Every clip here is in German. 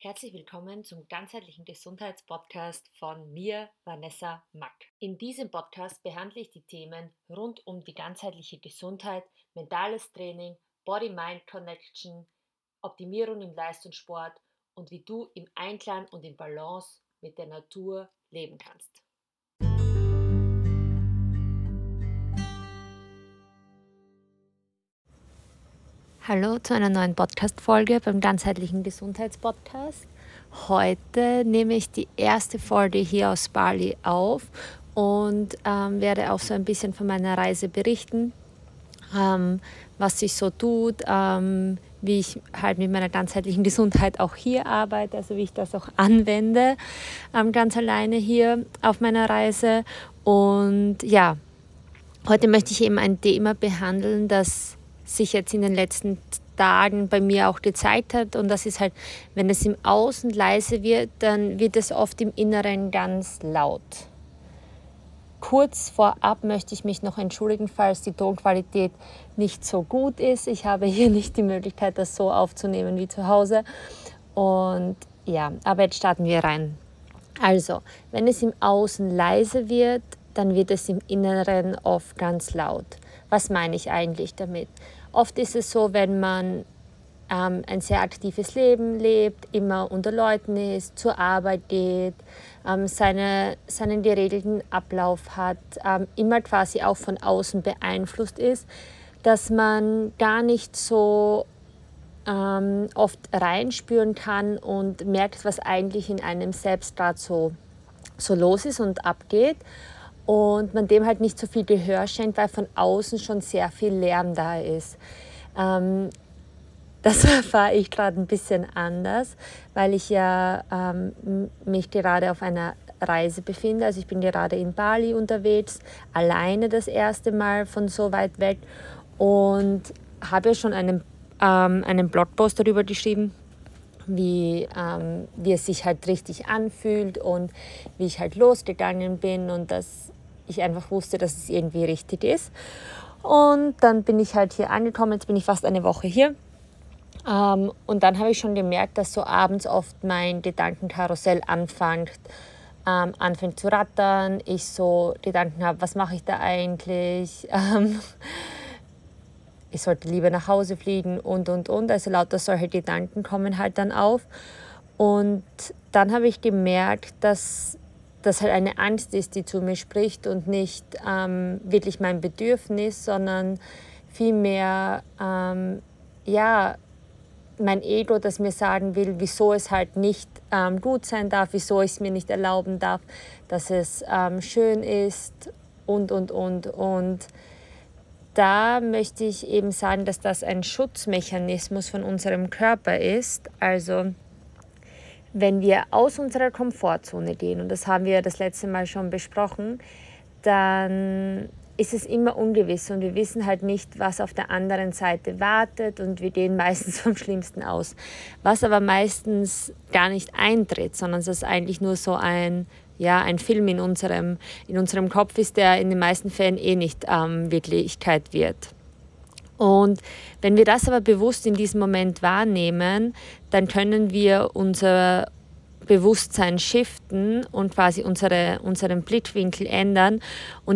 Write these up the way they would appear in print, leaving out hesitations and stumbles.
Herzlich willkommen zum ganzheitlichen Gesundheitspodcast von mir, Vanessa Mack. In diesem Podcast behandle ich die Themen rund um die ganzheitliche Gesundheit, mentales Training, Body-Mind-Connection, Optimierung im Leistungssport und wie du im Einklang und in Balance mit der Natur leben kannst. Hallo zu einer neuen Podcast-Folge beim ganzheitlichen Gesundheitspodcast. Heute nehme ich die erste Folge hier aus Bali auf und werde auch so ein bisschen von meiner Reise berichten, was sich so tut, wie ich halt mit meiner ganzheitlichen Gesundheit auch hier arbeite, also wie ich das auch anwende, ganz alleine hier auf meiner Reise. Und ja, heute möchte ich eben ein Thema behandeln, das sich jetzt in den letzten Tagen bei mir auch gezeigt hat, und das ist halt, wenn es im Außen leise wird, dann wird es oft im Inneren ganz laut. Kurz vorab möchte ich mich noch entschuldigen, falls die Tonqualität nicht so gut ist. Ich habe hier nicht die Möglichkeit, das so aufzunehmen wie zu Hause. Und ja, aber jetzt starten wir rein. Also, wenn es im Außen leise wird, dann wird es im Inneren oft ganz laut. Was meine ich eigentlich damit? Oft ist es so, wenn man ein sehr aktives Leben lebt, immer unter Leuten ist, zur Arbeit geht, seinen geregelten Ablauf hat, immer quasi auch von außen beeinflusst ist, dass man gar nicht so oft reinspüren kann und merkt, was eigentlich in einem selbst gerade so los ist und abgeht. Und man dem halt nicht so viel Gehör schenkt, weil von außen schon sehr viel Lärm da ist. Das erfahre ich gerade ein bisschen anders, weil ich ja mich gerade auf einer Reise befinde. Also ich bin gerade in Bali unterwegs, alleine das erste Mal von so weit weg, und habe ja schon einen Blogpost darüber geschrieben, wie es sich halt richtig anfühlt und wie ich halt losgegangen bin und dass ich einfach wusste, dass es irgendwie richtig ist. Und dann bin ich halt hier angekommen, jetzt bin ich fast eine Woche hier. Und dann habe ich schon gemerkt, dass so abends oft mein Gedankenkarussell anfängt zu rattern. Ich so Gedanken habe, was mache ich da eigentlich? Ich sollte lieber nach Hause fliegen und. Also lauter solche Gedanken kommen halt dann auf. Und dann habe ich gemerkt, dass das halt eine Angst ist, die zu mir spricht und nicht wirklich mein Bedürfnis, sondern vielmehr mein Ego, das mir sagen will, wieso es halt nicht gut sein darf, wieso ich es mir nicht erlauben darf, dass es schön ist und. Und da möchte ich eben sagen, dass das ein Schutzmechanismus von unserem Körper ist. Also wenn wir aus unserer Komfortzone gehen, und das haben wir das letzte Mal schon besprochen, dann ist es immer ungewiss und wir wissen halt nicht, was auf der anderen Seite wartet, und wir gehen meistens vom Schlimmsten aus. Was aber meistens gar nicht eintritt, sondern es ist eigentlich nur so ein Film in unserem Kopf ist, der in den meisten Fällen nicht Wirklichkeit wird. Und wenn wir das aber bewusst in diesem Moment wahrnehmen, dann können wir unser Bewusstsein shiften und quasi unseren Blickwinkel ändern und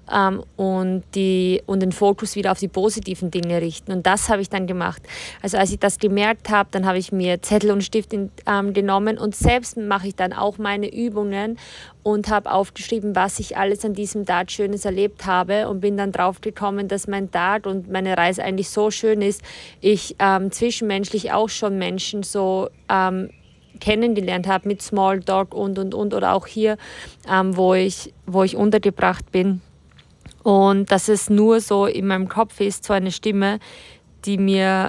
den Fokus wieder auf die positiven Dinge richten. Und das habe ich dann gemacht. Also als ich das gemerkt habe, dann habe ich mir Zettel und Stift genommen, und selbst mache ich dann auch meine Übungen und habe aufgeschrieben, was ich alles an diesem Tag Schönes erlebt habe, und bin dann drauf gekommen, dass mein Tag und meine Reise eigentlich so schön ist. Ich zwischenmenschlich auch schon Menschen so kennengelernt habe mit Smalltalk und oder auch hier, wo ich untergebracht bin, und dass es nur so in meinem Kopf ist, so eine Stimme, die mir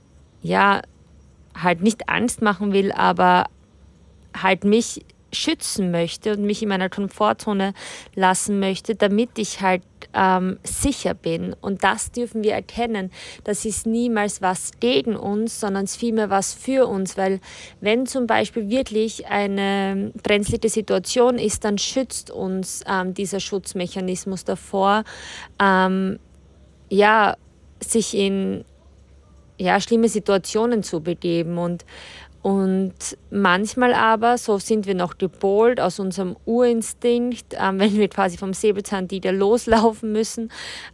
halt nicht Angst machen will, aber halt mich schützen möchte und mich in meiner Komfortzone lassen möchte, damit ich halt sicher bin. Und das dürfen wir erkennen. Das ist niemals was gegen uns, sondern es ist vielmehr was für uns, weil wenn zum Beispiel wirklich eine brenzlige Situation ist, dann schützt uns dieser Schutzmechanismus davor, sich in schlimme Situationen zu begeben. Und Und manchmal aber, so sind wir noch gepolt aus unserem Urinstinkt, wenn wir quasi vom Säbelzahntiger loslaufen müssen,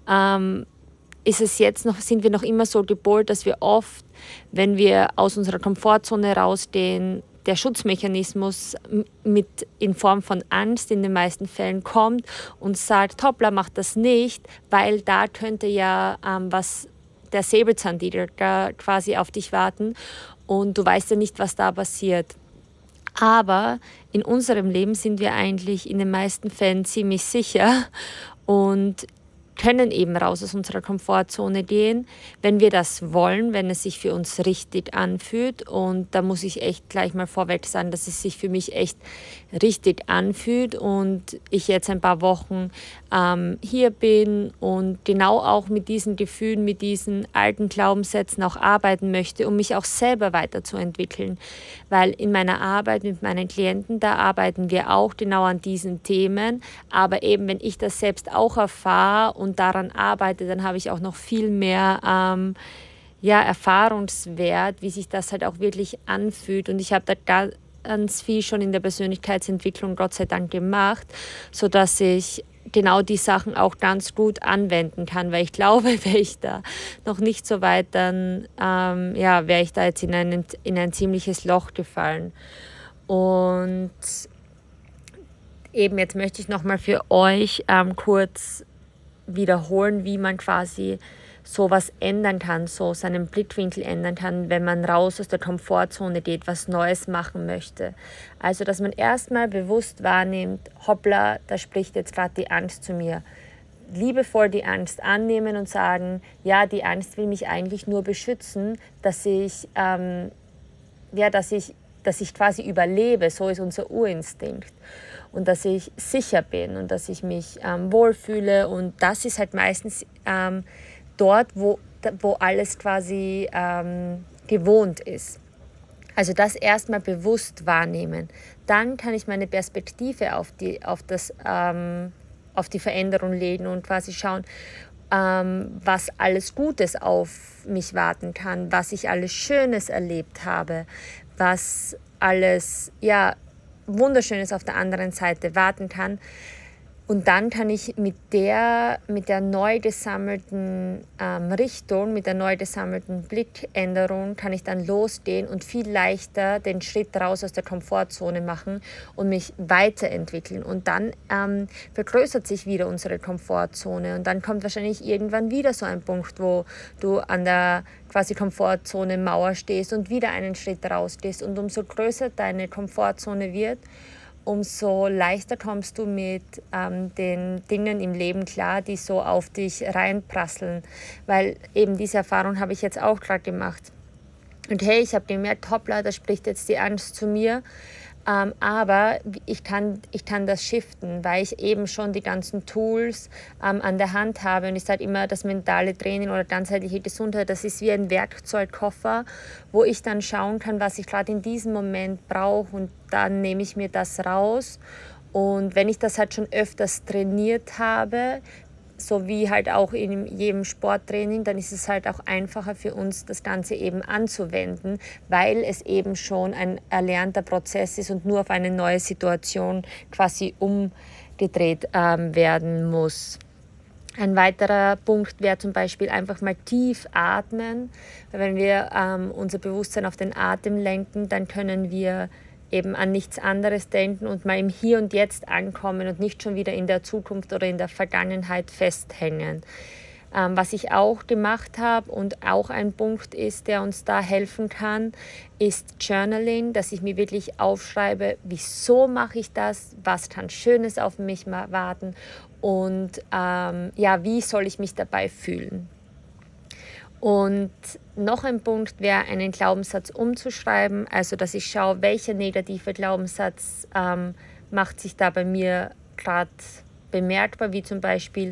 sind wir noch immer so gepolt, dass wir oft, wenn wir aus unserer Komfortzone rausgehen, der Schutzmechanismus in Form von Angst in den meisten Fällen kommt und sagt, hoppla, mach das nicht, weil da könnte ja was der Säbelzahntiger quasi auf dich warten und du weißt ja nicht, was da passiert. Aber in unserem Leben sind wir eigentlich in den meisten Fällen ziemlich sicher und können eben raus aus unserer Komfortzone gehen, wenn wir das wollen, wenn es sich für uns richtig anfühlt. Und da muss ich echt gleich mal vorweg sagen, dass es sich für mich echt richtig anfühlt und ich jetzt ein paar Wochen hier bin und genau auch mit diesen Gefühlen, mit diesen alten Glaubenssätzen auch arbeiten möchte, um mich auch selber weiterzuentwickeln. Weil in meiner Arbeit mit meinen Klienten, da arbeiten wir auch genau an diesen Themen, aber eben wenn ich das selbst auch erfahre und daran arbeite, dann habe ich auch noch viel mehr Erfahrungswert, wie sich das halt auch wirklich anfühlt. Und ich habe da ganz viel schon in der Persönlichkeitsentwicklung Gott sei Dank gemacht, sodass ich genau die Sachen auch ganz gut anwenden kann, weil ich glaube, wäre ich da noch nicht so weit, dann wäre ich da jetzt in ein ziemliches Loch gefallen. Und eben jetzt möchte ich nochmal für euch kurz wiederholen, wie man quasi sowas ändern kann, so seinen Blickwinkel ändern kann, wenn man raus aus der Komfortzone geht, was Neues machen möchte. Also, dass man erstmal bewusst wahrnimmt, hoppla, da spricht jetzt gerade die Angst zu mir. Liebevoll die Angst annehmen und sagen, ja, die Angst will mich eigentlich nur beschützen, dass ich quasi überlebe, so ist unser Urinstinkt. Und dass ich sicher bin und dass ich mich wohlfühle. Und das ist halt meistens dort, wo alles quasi gewohnt ist. Also das erstmal bewusst wahrnehmen. Dann kann ich meine Perspektive auf die Veränderung legen und quasi schauen, was alles Gutes auf mich warten kann, was ich alles Schönes erlebt habe, was alles Wunderschönes auf der anderen Seite warten kann. Und dann kann ich mit der neu gesammelten Richtung, mit der neu gesammelten Blickänderung, kann ich dann losgehen und viel leichter den Schritt raus aus der Komfortzone machen und mich weiterentwickeln. Und dann vergrößert sich wieder unsere Komfortzone. Und dann kommt wahrscheinlich irgendwann wieder so ein Punkt, wo du an der quasi Komfortzone Mauer stehst und wieder einen Schritt rausgehst. Und umso größer deine Komfortzone wird, umso leichter kommst du mit den Dingen im Leben klar, die so auf dich reinprasseln. Weil eben diese Erfahrung habe ich jetzt auch gerade gemacht. Und hey, ich habe gemerkt, hoppla, da spricht jetzt die Angst zu mir. Aber ich kann das shiften, weil ich eben schon die ganzen Tools an der Hand habe. Und ich sage immer, das mentale Training oder ganzheitliche Gesundheit, das ist wie ein Werkzeugkoffer, wo ich dann schauen kann, was ich gerade in diesem Moment brauche. Und dann nehme ich mir das raus. Und wenn ich das halt schon öfters trainiert habe, so wie halt auch in jedem Sporttraining, dann ist es halt auch einfacher für uns, das Ganze eben anzuwenden, weil es eben schon ein erlernter Prozess ist und nur auf eine neue Situation quasi umgedreht werden muss. Ein weiterer Punkt wäre zum Beispiel einfach mal tief atmen. Wenn wir unser Bewusstsein auf den Atem lenken, dann können wir eben an nichts anderes denken und mal im Hier und Jetzt ankommen und nicht schon wieder in der Zukunft oder in der Vergangenheit festhängen. Was ich auch gemacht habe und auch ein Punkt ist, der uns da helfen kann, ist Journaling, dass ich mir wirklich aufschreibe, wieso mache ich das, was kann Schönes auf mich warten und wie soll ich mich dabei fühlen. Und noch ein Punkt wäre, einen Glaubenssatz umzuschreiben, also dass ich schaue, welcher negative Glaubenssatz macht sich da bei mir gerade bemerkbar, wie zum Beispiel,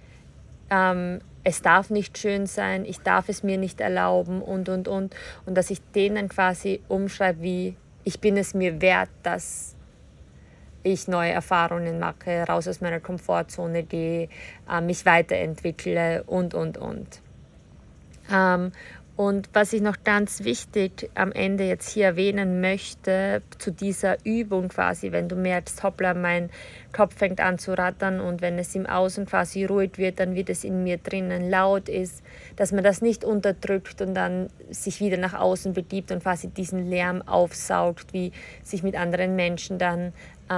es darf nicht schön sein, ich darf es mir nicht erlauben und dass ich den dann quasi umschreibe, wie ich bin es mir wert, dass ich neue Erfahrungen mache, raus aus meiner Komfortzone gehe, mich weiterentwickle und. Und was ich noch ganz wichtig am Ende jetzt hier erwähnen möchte, zu dieser Übung quasi, wenn du merkst, hoppla, mein Kopf fängt an zu rattern und wenn es im Außen quasi ruhig wird, dann wird es in mir drinnen laut ist, dass man das nicht unterdrückt und dann sich wieder nach außen begibt und quasi diesen Lärm aufsaugt, wie sich mit anderen Menschen dann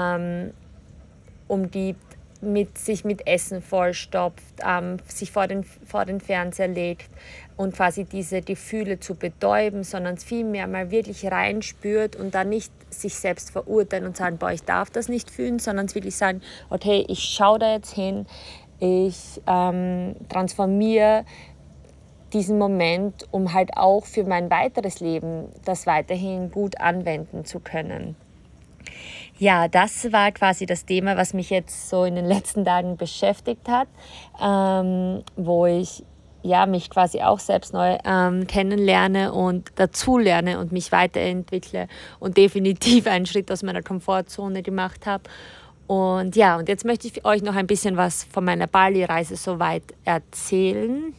umgibt, sich mit Essen vollstopft, sich vor den Fernseher legt und quasi diese Gefühle zu betäuben, sondern es vielmehr mal wirklich reinspürt und dann nicht sich selbst verurteilen und sagen, boah, ich darf das nicht fühlen, sondern es wirklich sagen, okay, ich schaue da jetzt hin, ich transformiere diesen Moment, um halt auch für mein weiteres Leben das weiterhin gut anwenden zu können. Ja, das war quasi das Thema, was mich jetzt so in den letzten Tagen beschäftigt hat, wo ich mich quasi auch selbst neu kennenlerne und dazulerne und mich weiterentwickle und definitiv einen Schritt aus meiner Komfortzone gemacht habe. Und und jetzt möchte ich euch noch ein bisschen was von meiner Bali-Reise soweit erzählen.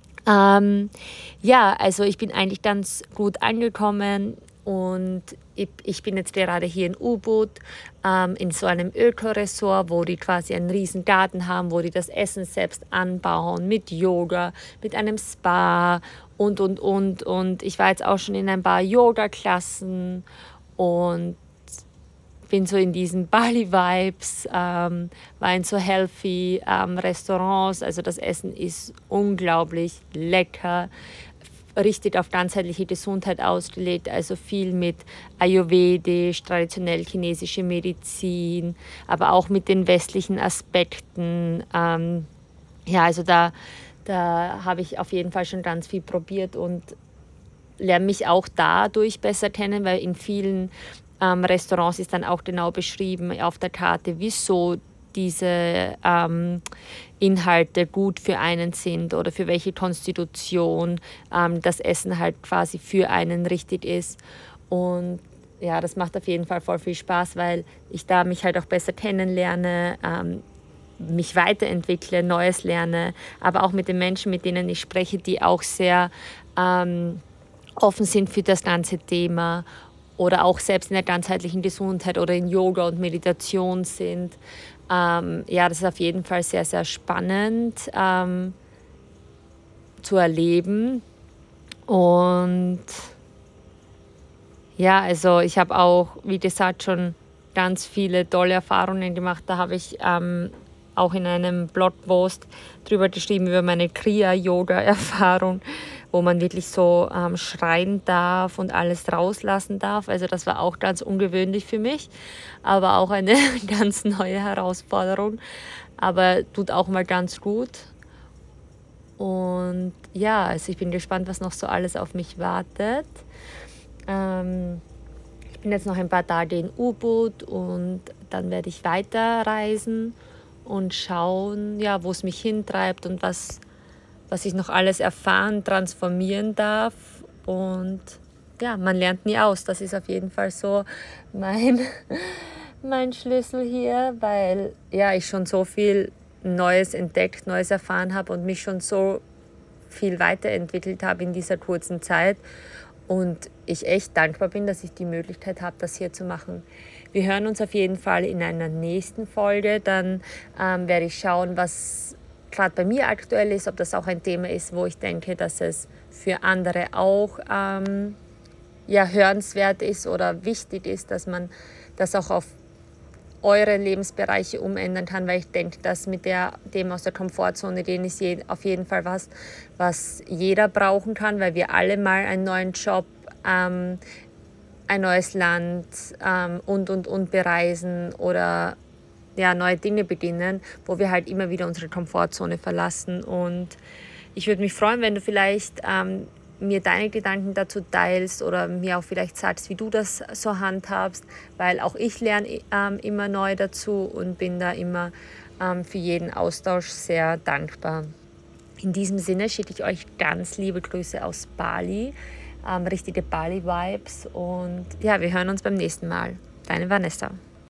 Also ich bin eigentlich ganz gut angekommen. Und ich bin jetzt gerade hier in Ubud, in so einem Öko-Resort, wo die quasi einen riesen Garten haben, wo die das Essen selbst anbauen, mit Yoga, mit einem Spa und. Und ich war jetzt auch schon in ein paar Yoga-Klassen und bin so in diesen Bali-Vibes, war in so healthy Restaurants. Also das Essen ist unglaublich lecker, richtig auf ganzheitliche Gesundheit ausgelegt, also viel mit ayurvedisch, traditionell chinesische Medizin, aber auch mit den westlichen Aspekten. Also da habe ich auf jeden Fall schon ganz viel probiert und lerne mich auch dadurch besser kennen, weil in vielen Restaurants ist dann auch genau beschrieben auf der Karte, wieso diese Inhalte gut für einen sind oder für welche Konstitution das Essen halt quasi für einen richtig ist. Und ja, das macht auf jeden Fall voll viel Spaß, weil ich da mich halt auch besser kennenlerne, mich weiterentwickle, Neues lerne, aber auch mit den Menschen, mit denen ich spreche, die auch sehr offen sind für das ganze Thema oder auch selbst in der ganzheitlichen Gesundheit oder in Yoga und Meditation sind. Das ist auf jeden Fall sehr, sehr spannend zu erleben. Und also ich habe auch, wie gesagt, schon ganz viele tolle Erfahrungen gemacht. Da habe ich auch in einem Blogpost drüber geschrieben, über meine Kriya-Yoga-Erfahrung, wo man wirklich so schreien darf und alles rauslassen darf. Also das war auch ganz ungewöhnlich für mich, aber auch eine ganz neue Herausforderung. Aber tut auch mal ganz gut. Und also ich bin gespannt, was noch so alles auf mich wartet. Ich bin jetzt noch ein paar Tage in Ubud und dann werde ich weiterreisen und schauen, wo es mich hintreibt und was ich noch alles erfahren, transformieren darf. Und man lernt nie aus. Das ist auf jeden Fall so mein Schlüssel hier, weil ich schon so viel Neues entdeckt, Neues erfahren habe und mich schon so viel weiterentwickelt habe in dieser kurzen Zeit. Und ich echt dankbar bin, dass ich die Möglichkeit habe, das hier zu machen. Wir hören uns auf jeden Fall in einer nächsten Folge. Dann werde ich schauen, was gerade bei mir aktuell ist, ob das auch ein Thema ist, wo ich denke, dass es für andere auch hörenswert ist oder wichtig ist, dass man das auch auf eure Lebensbereiche umändern kann, weil ich denke, dass mit dem aus der Komfortzone gehen ist auf jeden Fall was jeder brauchen kann, weil wir alle mal einen neuen Job, ein neues Land und bereisen oder neue Dinge beginnen, wo wir halt immer wieder unsere Komfortzone verlassen. Und ich würde mich freuen, wenn du vielleicht mir deine Gedanken dazu teilst oder mir auch vielleicht sagst, wie du das so handhabst, weil auch ich lerne immer neu dazu und bin da immer für jeden Austausch sehr dankbar. In diesem Sinne schicke ich euch ganz liebe Grüße aus Bali, richtige Bali-Vibes und wir hören uns beim nächsten Mal. Deine Vanessa.